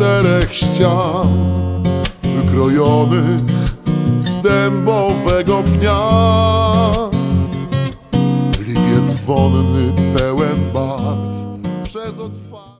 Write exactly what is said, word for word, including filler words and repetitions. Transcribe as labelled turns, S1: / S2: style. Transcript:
S1: czterech ścian wykrojonych z dębowego pnia. Lipiec wonny pełen barw przez otwarte